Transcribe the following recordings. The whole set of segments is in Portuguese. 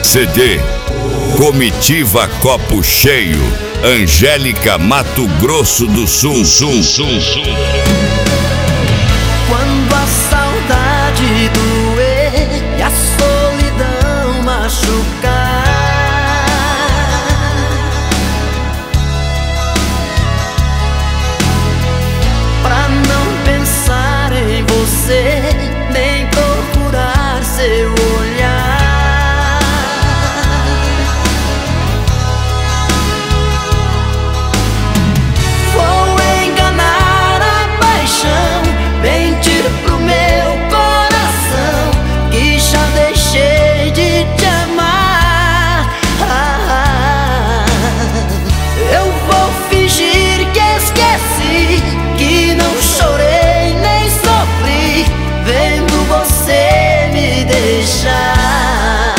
CD Comitiva Copo Cheio, Angélica, Mato Grosso do Sul. Quando a saudade doer e a solidão machucar, pra não pensar em você, nem procurar seu olhar, mentir pro meu coração que já deixei de te amar. Eu vou fingir que esqueci, que não chorei nem sofri vendo você me deixar.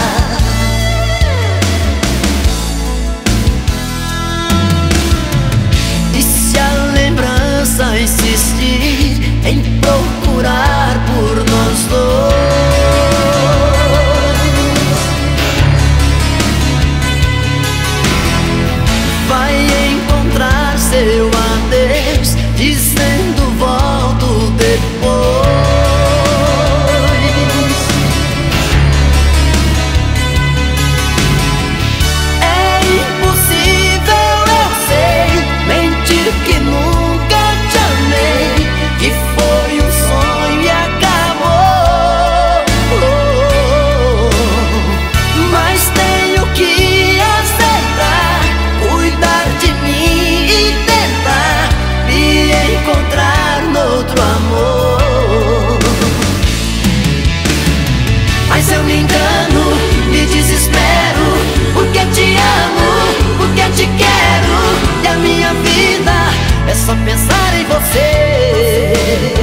E se a lembrança insistir em procurar por nós dois, vai encontrar seu adeus dizendo volto depois. É impossível, eu sei, mentir que nunca te amei, que foi um sonho e acabou. Mas tenho que aceitar, cuidar de mim e tentar me encontrar noutro amor. Mas eu me engano, me desespero, porque te amo, porque te quero, e a minha vida é só pensar em você.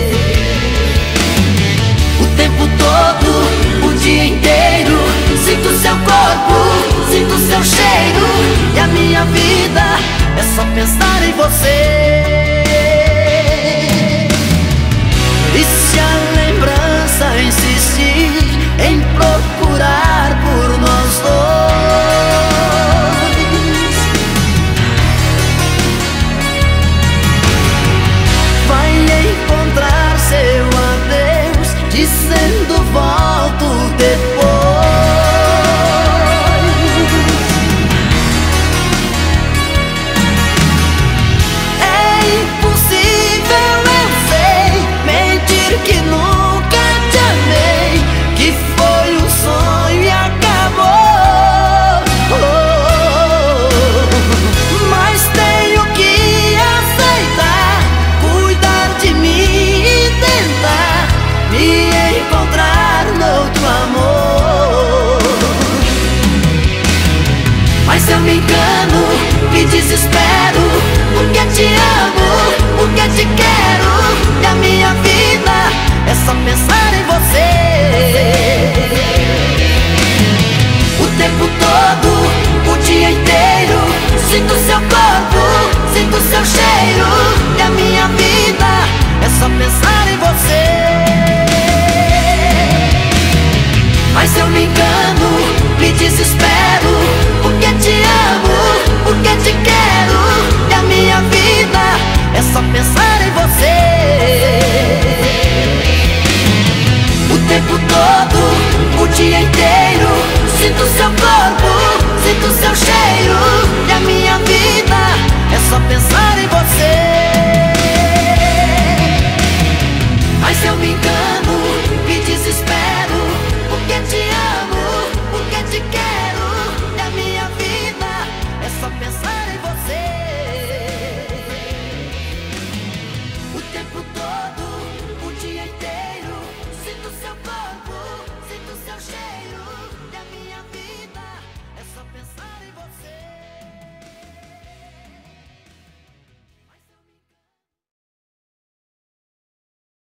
O tempo todo, o dia inteiro, sinto seu corpo, sinto seu cheiro, e a minha vida é só pensar em você. E se a lembrança insistir em procurar por nós dois, vai encontrar seu adeus dizendo volto depois. É impossível, eu sei, mentir que nunca te amei, que foi um sonho e acabou. Mas tenho que aceitar, cuidar de mim e tentar me encontrar noutro amor. Mas eu me engano, me desespero, porque te amo, porque te quero, e a minha vida é só pensar em você. O tempo todo, o dia inteiro, sinto seu corpo, sinto seu cheiro, e a minha vida é só pensar em você. Mas eu me engano, me desespero,